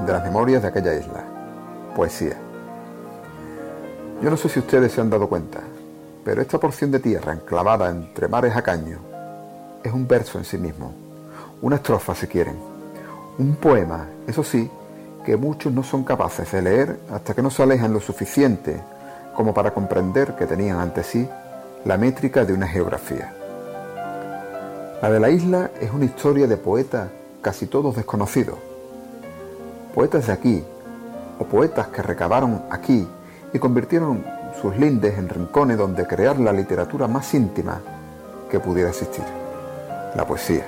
de las memorias de aquella isla. Poesía. Yo no sé si ustedes se han dado cuenta, pero esta porción de tierra enclavada entre mares a caño es un verso en sí mismo, una estrofa si quieren, un poema, eso sí, que muchos no son capaces de leer hasta que no se alejan lo suficiente como para comprender que tenían ante sí la métrica de una geografía. La de la isla es una historia de poetas casi todos desconocidos, poetas de aquí, o poetas que recabaron aquí y convirtieron sus lindes en rincones donde crear la literatura más íntima que pudiera existir, la poesía.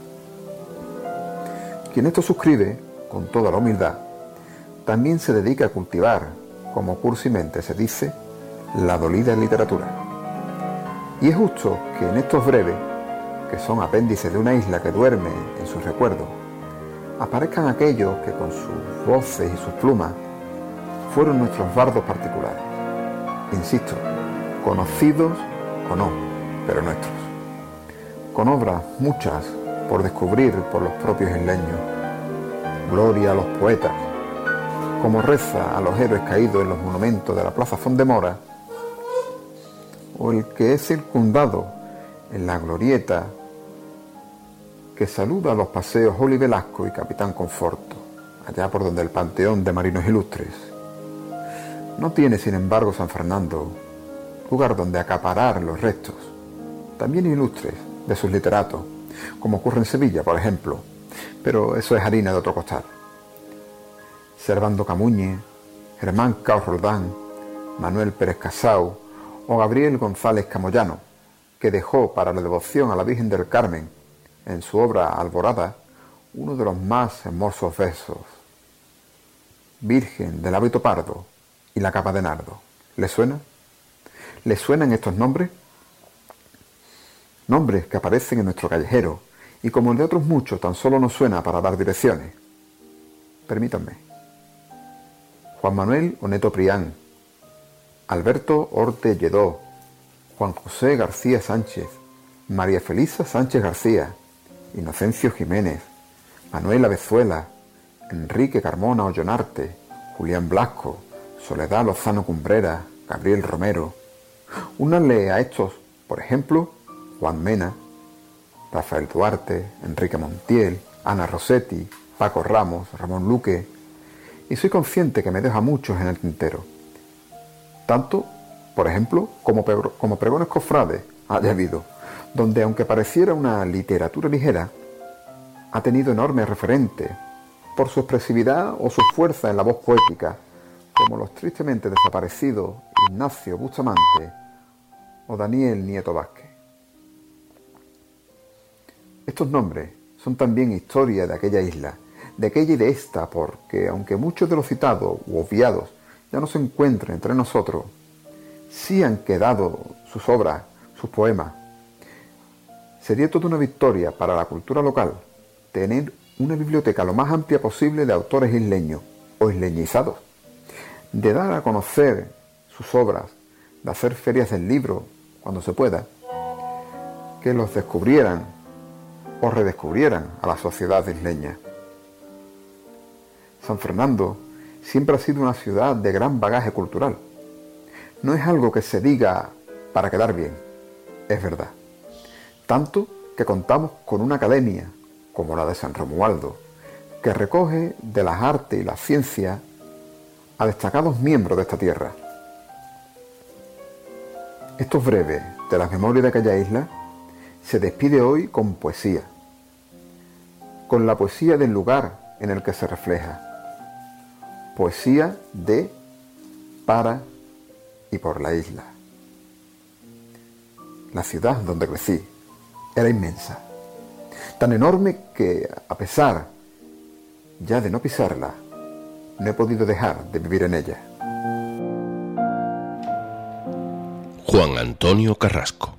Quien esto suscribe, con toda la humildad, también se dedica a cultivar, como cursimente se dice, la dolida literatura. Y es justo que en estos breves, que son apéndices de una isla que duerme en sus recuerdos, aparezcan aquellos que con sus voces y sus plumas fueron nuestros bardos particulares. Insisto, conocidos o no, pero nuestros. Con obras muchas por descubrir por los propios isleños. Gloria a los poetas, como reza a los héroes caídos en los monumentos de la Plaza Fondemora, o el que es circundado en la glorieta que saluda a los paseos Oli Velasco y Capitán Conforto, allá por donde el panteón de marinos ilustres. No tiene, sin embargo, San Fernando lugar donde acaparar los restos, también ilustres, de sus literatos, como ocurre en Sevilla, por ejemplo, pero eso es harina de otro costal. Servando Camuñe, Germán Caos Roldán, Manuel Pérez Casau o Gabriel González Camoyano, que dejó para la devoción a la Virgen del Carmen, en su obra Alborada, uno de los más hermosos versos. Virgen del hábito pardo y la capa de nardo. ¿Les suena? ¿Les suenan estos nombres? Nombres que aparecen en nuestro callejero y como el de otros muchos tan solo nos suena para dar direcciones. Permítanme. Juan Manuel Oneto Prián, Alberto Orte Lledó, Juan José García Sánchez, María Felisa Sánchez García, Inocencio Jiménez, Manuel Avezuela, Enrique Carmona Ollonarte, Julián Blasco, Soledad Lozano Cumbrera, Gabriel Romero. Únanle a estos, por ejemplo, Juan Mena, Rafael Duarte, Enrique Montiel, Ana Rossetti, Paco Ramos, Ramón Luque, y soy consciente que me dejo a muchos en el tintero. Tanto, por ejemplo, como pregones cofrades haya habido, donde aunque pareciera una literatura ligera, ha tenido enormes referentes por su expresividad o su fuerza en la voz poética, como los tristemente desaparecidos Ignacio Bustamante o Daniel Nieto Vázquez. Estos nombres son también historia de aquella isla, de aquella y de esta, porque aunque muchos de los citados u obviados ya no se encuentren entre nosotros, sí han quedado sus obras, sus poemas. Sería toda una victoria para la cultura local tener una biblioteca lo más amplia posible de autores isleños o isleñizados, de dar a conocer sus obras, de hacer ferias del libro cuando se pueda, que los descubrieran o redescubrieran a la sociedad isleña. San Fernando siempre ha sido una ciudad de gran bagaje cultural. No es algo que se diga para quedar bien, es verdad. Tanto que contamos con una academia, como la de San Romualdo, que recoge de las artes y las ciencias a destacados miembros de esta tierra. Estos breves de las memorias de aquella isla se despide hoy con poesía, con la poesía del lugar en el que se refleja, poesía de, para y por la isla. La ciudad donde crecí era inmensa, tan enorme que, a pesar ya de no pisarla, no he podido dejar de vivir en ella. Juan Antonio Carrasco.